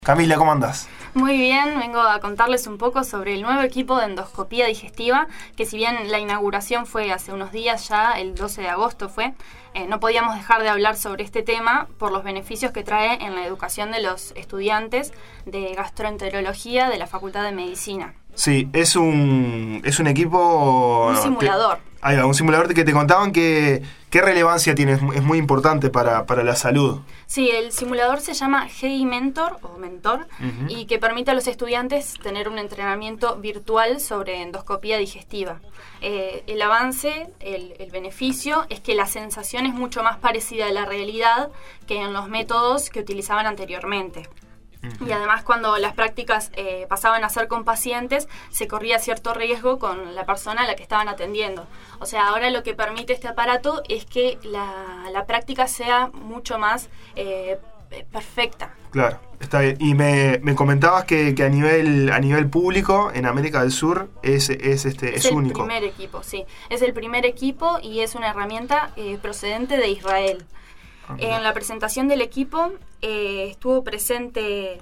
Camila, ¿cómo andás? Muy bien, vengo a contarles un poco sobre el nuevo equipo de endoscopía digestiva, que si bien la inauguración fue hace unos días ya, el 12 de agosto fue, no podíamos dejar de hablar sobre este tema por los beneficios que trae en la educación de los estudiantes de gastroenterología de la Facultad de Medicina. Sí, es un equipo... Un simulador. Un simulador que te contaban que qué relevancia tiene, es muy importante para la salud. Sí, el simulador se llama GI Mentor o Mentor y que permite a los estudiantes tener un entrenamiento virtual sobre endoscopía digestiva. El avance, el beneficio es que la sensación es mucho más parecida a la realidad que en los métodos que utilizaban anteriormente. Y además cuando las prácticas pasaban a ser con pacientes, se corría cierto riesgo con la persona a la que estaban atendiendo. O sea, ahora lo que permite este aparato es que la práctica sea mucho más perfecta. Claro, está bien. Y me comentabas que a nivel público, en América del Sur, es único. Es el primer equipo, sí. Es el primer equipo y es una herramienta procedente de Israel. En la presentación del equipo estuvo presente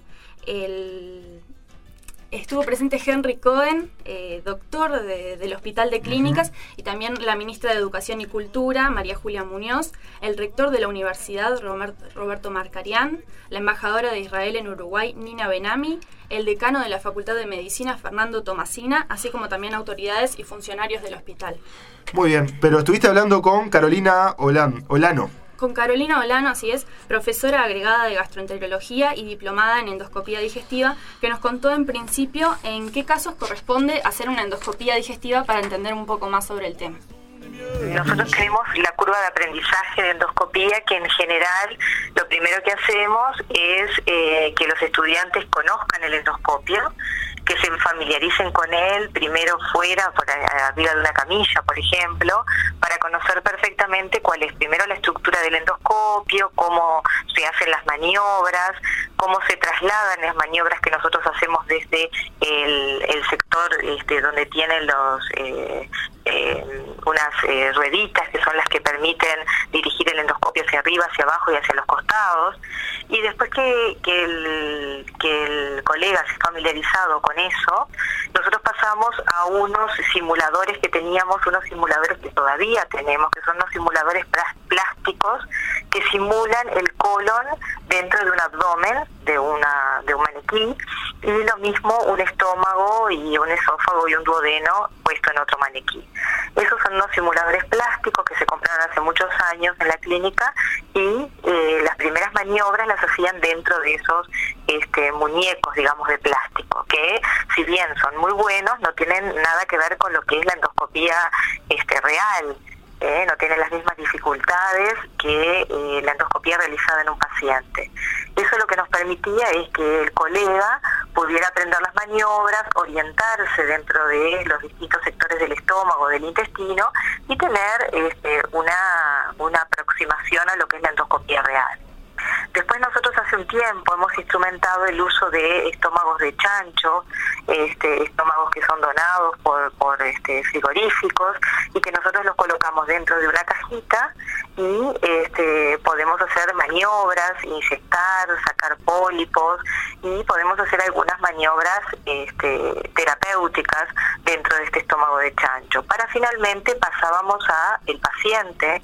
Henry Cohen, doctor del Hospital de Clínicas, y también la ministra de Educación y Cultura, María Julia Muñoz, el rector de la universidad, Roberto Marcarián, la embajadora de Israel en Uruguay, Nina Benami, el decano de la Facultad de Medicina, Fernando Tomasina, así como también autoridades y funcionarios del hospital. Muy bien, pero estuviste hablando con Carolina Olano. Con Carolina Olano, así es, profesora agregada de gastroenterología y diplomada en endoscopía digestiva, que nos contó en principio en qué casos corresponde hacer una endoscopía digestiva para entender un poco más sobre el tema. Nosotros tenemos la curva de aprendizaje de endoscopía, que en general lo primero que hacemos es que los estudiantes conozcan el endoscopio, que se familiaricen con él, primero fuera, por arriba de una camilla, por ejemplo, para conocer perfectamente cuál es primero la estructura del endoscopio, cómo se hacen las maniobras, cómo se trasladan las maniobras que nosotros hacemos desde el sector donde tienen unas rueditas que son las que permiten dirigir el endoscopio hacia arriba, hacia abajo y hacia los costados. Y después que el colega se ha familiarizado con eso, nosotros pasamos a unos simuladores que teníamos, unos simuladores que todavía tenemos, que son unos simuladores plásticos que simulan el colon dentro de un abdomen de un maniquí, y lo mismo un estómago y un esófago y un duodeno puesto en otro maniquí. Esos son unos simuladores plásticos que se compraron hace muchos años en la clínica, y las primeras maniobras las hacían dentro de esos muñecos, digamos, de plástico, que si bien son muy buenos, no tienen nada que ver con lo que es la endoscopía real. No tiene las mismas dificultades que la endoscopía realizada en un paciente. Eso lo que nos permitía es que el colega pudiera aprender las maniobras, orientarse dentro de los distintos sectores del estómago, del intestino, y tener una aproximación a lo que es la endoscopía real. Después nosotros hace un tiempo hemos instrumentado el uso de estómagos de chancho, estómagos que son donados por frigoríficos, y que nosotros los colocamos dentro de una cajita y podemos hacer maniobras, inyectar, sacar pólipos, y podemos hacer algunas maniobras terapéuticas dentro de este estómago de chancho. Para finalmente pasábamos a el paciente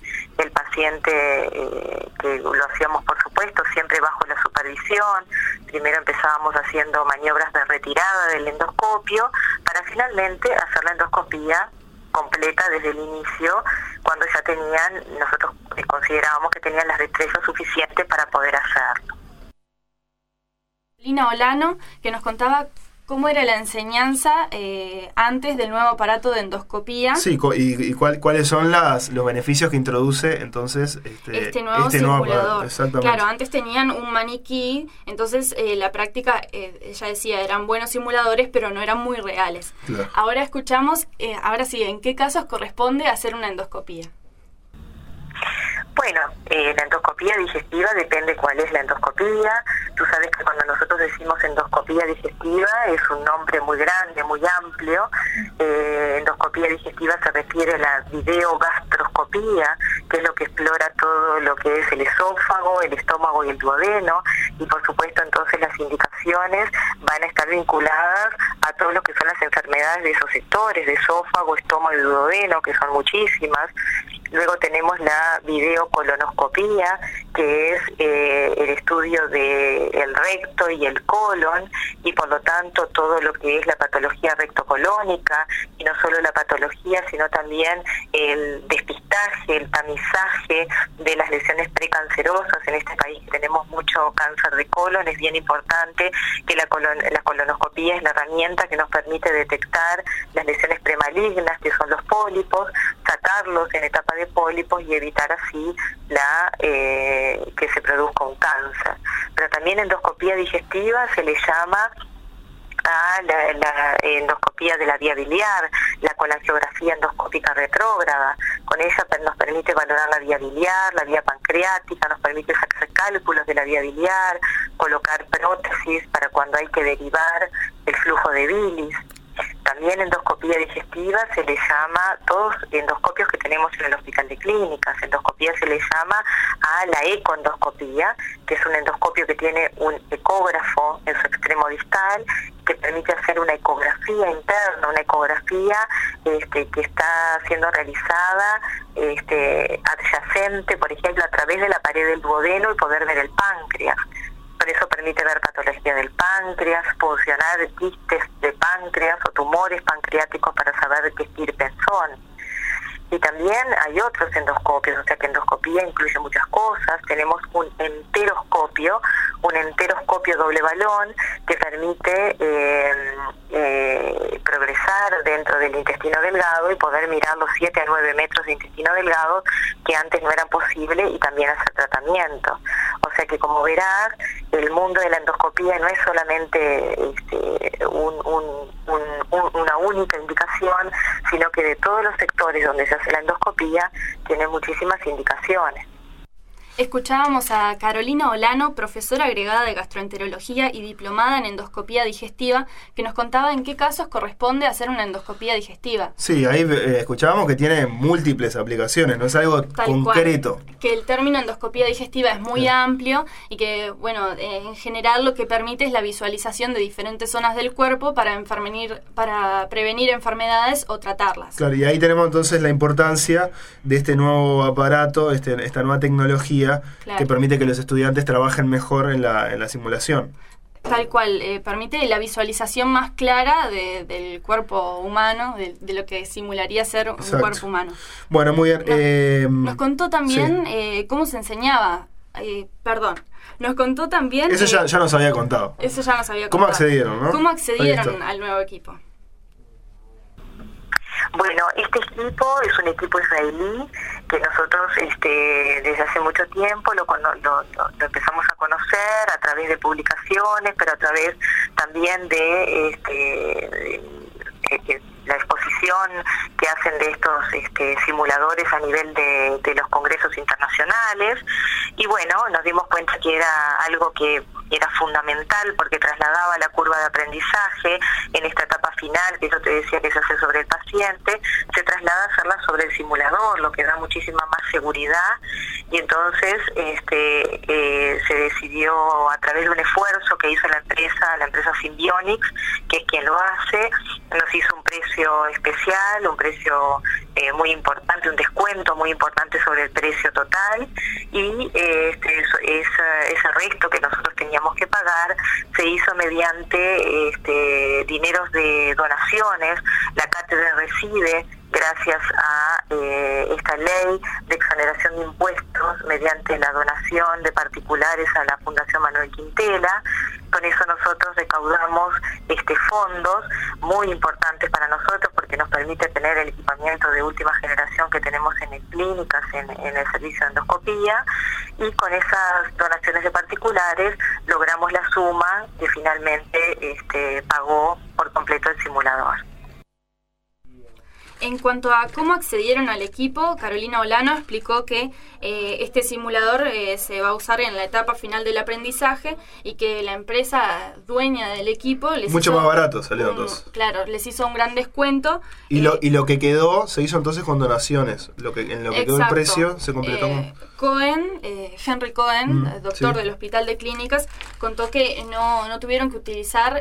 que lo hacíamos, por supuesto, siempre bajo la supervisión. Primero empezábamos haciendo maniobras de retirada del endoscopio para finalmente hacer la endoscopía completa desde el inicio, cuando ya nosotros considerábamos que tenían las destrezas suficientes para poder hacerlo. Lina Olano, que nos contaba cómo era la enseñanza antes del nuevo aparato de endoscopía. Sí, y cuáles son los beneficios que introduce entonces este nuevo simulador. Exactamente. Claro, antes tenían un maniquí, entonces la práctica, ella decía, eran buenos simuladores, pero no eran muy reales. Claro. Ahora escuchamos, ahora sí, ¿en qué casos corresponde hacer una endoscopía? Bueno, la endoscopía digestiva depende cuál es la endoscopía. Tú sabes que cuando nosotros decimos endoscopía digestiva es un nombre muy grande, muy amplio. Endoscopía digestiva se refiere a la videogastroscopía, que es lo que explora todo lo que es el esófago, el estómago y el duodeno, y por supuesto entonces las indicaciones indicaciones van a estar vinculadas a todo lo que son las enfermedades de esos sectores, de esófago, estómago y duodeno, que son muchísimas. Luego tenemos la videocolonoscopía, que es el estudio del recto y el colon, y por lo tanto todo lo que es la patología rectocolónica, y no solo la patología, sino también el despistaje, el tamizaje de las lesiones precancerosas. En este país tenemos mucho cáncer de colon, es bien importante que la colonoscopía es la herramienta que nos permite detectar las lesiones premalignas, que son los pólipos, sacarlos en etapa de pólipos y evitar así que se produzca un cáncer. Pero también endoscopía digestiva se le llama a la endoscopía de la vía biliar, la colangiografía endoscópica retrógrada. Con ella nos permite valorar la vía biliar, la vía pancreática, nos permite sacar cálculos de la vía biliar, colocar prótesis para cuando hay que derivar el flujo de bilis. También endoscopía digestiva se le llama, todos endoscopios que tenemos en el Hospital de Clínicas, endoscopía se le llama a la ecoendoscopía, que es un endoscopio que tiene un ecógrafo en su extremo distal, que permite hacer una ecografía interna, una ecografía que está siendo realizada adyacente, por ejemplo, a través de la pared del duodeno y poder ver el páncreas. Por eso permite ver patología del páncreas, funcionar quistes de páncreas o tumores pancreáticos para saber qué estirpe son. Y también hay otros endoscopios, o sea que endoscopía incluye muchas cosas. Tenemos un enteroscopio doble balón que permite progresar dentro del intestino delgado y poder mirar los 7 a 9 metros de intestino delgado que antes no era posible, y también hacer tratamiento. O sea que, como verás, el mundo de la endoscopía no es solamente una única indicación, sino que de todos los sectores donde se hace la endoscopía tiene muchísimas indicaciones. Escuchábamos a Carolina Olano, profesora agregada de gastroenterología y diplomada en endoscopía digestiva, que nos contaba en qué casos corresponde hacer una endoscopía digestiva. Sí, ahí escuchábamos que tiene múltiples aplicaciones, no es algo Tal concreto. Cual, que el término endoscopía digestiva es muy amplio y que, bueno, en general lo que permite es la visualización de diferentes zonas del cuerpo para prevenir enfermedades o tratarlas. Claro, y ahí tenemos entonces la importancia de este nuevo aparato, esta nueva tecnología, claro, que permite que los estudiantes trabajen mejor en la simulación. Tal cual, permite la visualización más clara del cuerpo humano, de lo que simularía ser un cuerpo humano. Bueno, muy bien. Nos contó también cómo se enseñaba. Nos contó también... Eso ya nos había contado. Eso ya nos había contado. ¿Cómo accedieron, no? ¿Cómo accedieron al nuevo equipo? Bueno, este equipo es un equipo israelí que nosotros desde hace mucho tiempo lo empezamos a conocer a través de publicaciones, pero a través también de la exposición que hacen de estos simuladores a nivel de los congresos internacionales. Y bueno, nos dimos cuenta que era algo que era fundamental porque trasladaba la curva de aprendizaje en esta etapa final, que yo te decía que se hace sobre el paciente, se traslada a hacerla sobre el simulador, lo que da muchísima más seguridad. Y entonces se decidió, a través de un esfuerzo que hizo la empresa Symbionics, que es quien lo hace, nos hizo un precio especial, un precio muy importante, un descuento muy importante sobre el precio total, y ese resto que nosotros teníamos que pagar se hizo mediante dineros de donaciones. La cátedra recibe, gracias a esta ley de exoneración de impuestos mediante la donación de particulares a la Fundación Manuel Quintela. Con eso nosotros recaudamos fondos muy importantes para nosotros porque nos permite tener el equipamiento de última generación que tenemos en clínicas, en el servicio de endoscopía, y con esas donaciones de particulares logramos la suma que finalmente pagó por completo el simulador. En cuanto a cómo accedieron al equipo, Carolina Olano explicó que este simulador se va a usar en la etapa final del aprendizaje y que la empresa dueña del equipo les mucho hizo más barato salió entonces. Claro, les hizo un gran descuento. Y lo que quedó se hizo entonces con donaciones. En lo que quedó el precio se completó con... Henry Cohen, doctor del Hospital de Clínicas, contó que no tuvieron que utilizar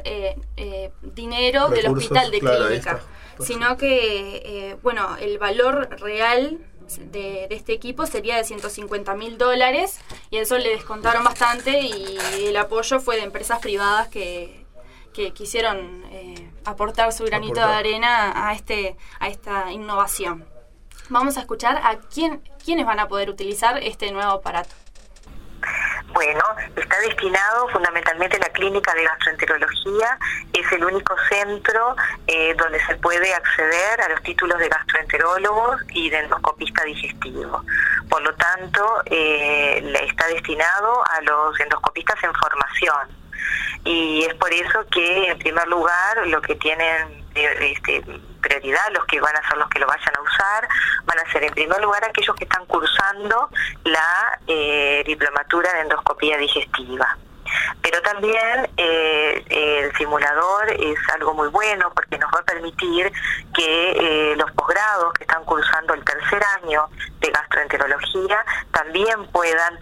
dinero del Hospital de Clínicas, sino que el valor real de este equipo sería de $150.000 y eso le descontaron bastante, y el apoyo fue de empresas privadas que quisieron aportar su granito de arena a esta innovación. Vamos a escuchar a quiénes van a poder utilizar este nuevo aparato. Bueno, está destinado fundamentalmente a la clínica de gastroenterología. Es el único centro donde se puede acceder a los títulos de gastroenterólogos y de endoscopista digestivo. Por lo tanto, está destinado a los endoscopistas en formación. Y es por eso que, en primer lugar, lo que tienen prioridad, los que van a ser los que lo vayan a usar, van a ser en primer lugar aquellos que están cursando la diplomatura de endoscopía digestiva. Pero también el simulador es algo muy bueno porque nos va a permitir que los posgrados que están cursando el tercer año de gastroenterología también puedan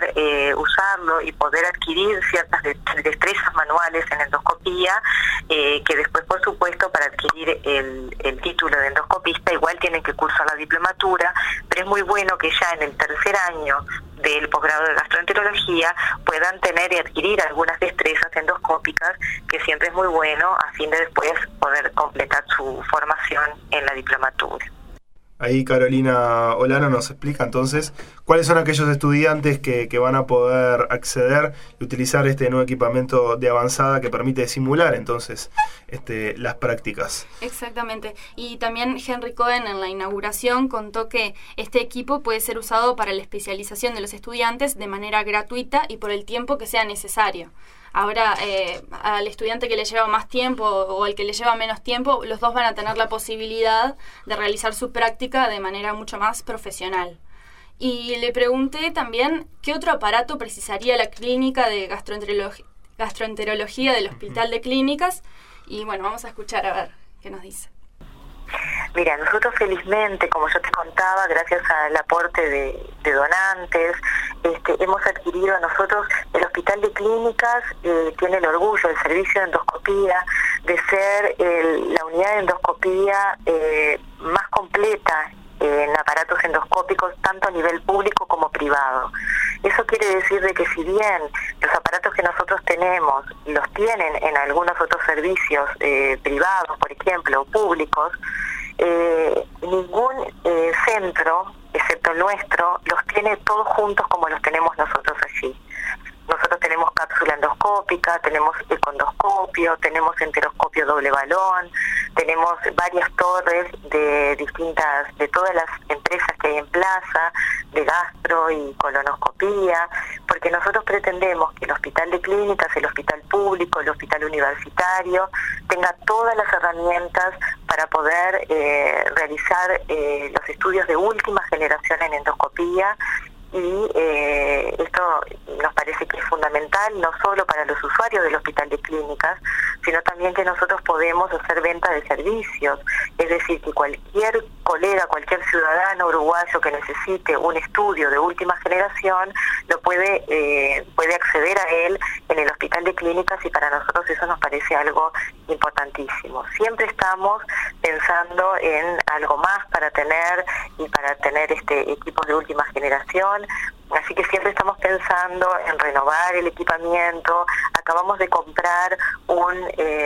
usarlo y poder adquirir ciertas destrezas manuales en endoscopía, que después, por supuesto, para adquirir el título de endoscopista igual tienen que cursar la diplomatura, pero es muy bueno que ya en el tercer año del posgrado de gastroenterología puedan tener y adquirir algunas destrezas endoscópicas, que siempre es muy bueno a fin de después poder completar su formación en la diplomatura. Ahí Carolina Olano nos explica entonces cuáles son aquellos estudiantes que van a poder acceder y utilizar este nuevo equipamiento de avanzada que permite simular entonces las prácticas. Exactamente. Y también Henry Cohen en la inauguración contó que este equipo puede ser usado para la especialización de los estudiantes de manera gratuita y por el tiempo que sea necesario. Ahora, al estudiante que le lleva más tiempo o al que le lleva menos tiempo, los dos van a tener la posibilidad de realizar su práctica de manera mucho más profesional. Y le pregunté también qué otro aparato precisaría la clínica de gastroenterología del Hospital de Clínicas. Y bueno, vamos a escuchar a ver qué nos dice. Mira, nosotros felizmente, como yo te contaba, gracias al aporte de donantes, hemos adquirido nosotros, el Hospital de Clínicas tiene el orgullo, el servicio de endoscopía, de ser la unidad de endoscopía más completa en aparatos endoscópicos, tanto a nivel público como privado. Eso quiere decir de que si bien los aparatos que nosotros tenemos los tienen en algunos otros servicios privados, por ejemplo, o públicos, ningún centro, excepto el nuestro, los tiene todos juntos como los tenemos nosotros allí. Nosotros tenemos cápsula endoscópica, tenemos econdoscopio, tenemos enteroscopio doble balón, tenemos varias torres de todas las empresas que hay en plaza, de gastro y colonoscopía, porque nosotros pretendemos que el Hospital de Clínicas, el hospital público, el hospital universitario, tenga todas las herramientas para poder realizar los estudios de última generación en endoscopía. Y esto nos parece que es fundamental no solo para los usuarios del Hospital de Clínicas, sino también que nosotros podemos hacer venta de servicios, es decir, que cualquier colega, cualquier ciudadano uruguayo que necesite un estudio de última generación lo puede acceder a él en el Hospital de Clínicas, y para nosotros eso nos parece algo importantísimo. Siempre estamos pensando en algo más para tener equipos de última generación. Así que siempre estamos pensando en renovar el equipamiento. Acabamos de comprar un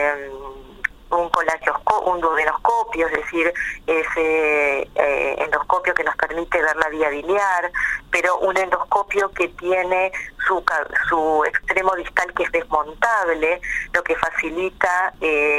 duodenoscopio, es decir, ese endoscopio que nos permite ver la vía biliar, pero un endoscopio que tiene su extremo distal que es desmontable, lo que facilita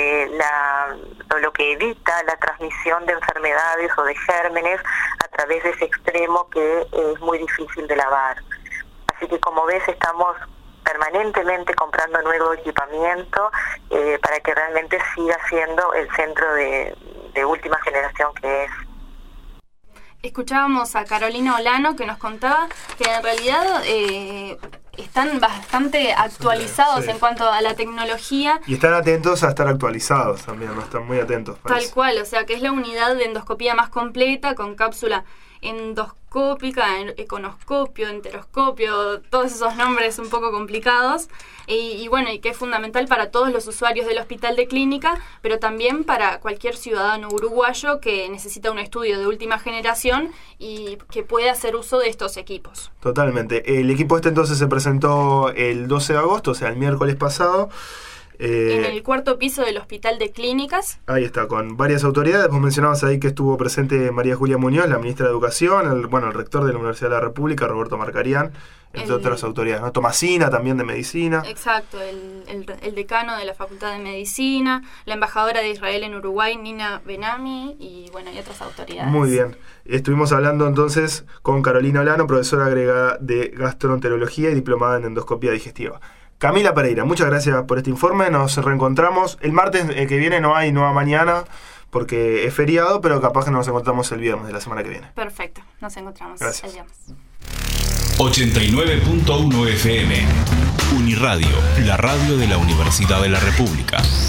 lo que evita la transmisión de enfermedades o de gérmenes a través de ese extremo que es muy difícil de lavar. Así que, como ves, estamos permanentemente comprando nuevo equipamiento para que realmente siga siendo el centro de de última generación que es. Escuchábamos a Carolina Olano que nos contaba que en realidad están bastante actualizados sí. en cuanto a la tecnología. Y están atentos a estar actualizados también, ¿no? Están muy atentos. Parece. Tal cual, o sea que es la unidad de endoscopía más completa, con cápsula endoscópica, econoscopio, enteroscopio, todos esos nombres un poco complicados, y bueno, y que es fundamental para todos los usuarios del hospital de clínica, pero también para cualquier ciudadano uruguayo que necesita un estudio de última generación y que pueda hacer uso de estos equipos. Totalmente. El equipo entonces se presentó el 12 de agosto, o sea, el miércoles pasado. En el cuarto piso del Hospital de Clínicas. Ahí está, con varias autoridades. Vos mencionabas ahí que estuvo presente María Julia Muñoz, la ministra de Educación, el rector de la Universidad de la República, Roberto Marcarián, entre otras autoridades, ¿no? Tomasina, también de Medicina. Exacto, el decano de la Facultad de Medicina, la embajadora de Israel en Uruguay, Nina Benami, y bueno, y otras autoridades. Muy bien. Estuvimos hablando entonces con Carolina Olano, profesora agregada de gastroenterología y diplomada en endoscopía digestiva. Camila Pereira, muchas gracias por este informe. Nos reencontramos el martes que viene, no a mañana porque es feriado, pero capaz que nos encontramos el viernes de la semana que viene. Perfecto, nos encontramos Gracias. el viernes. 89.1 FM Uniradio, la radio de la Universidad de la República.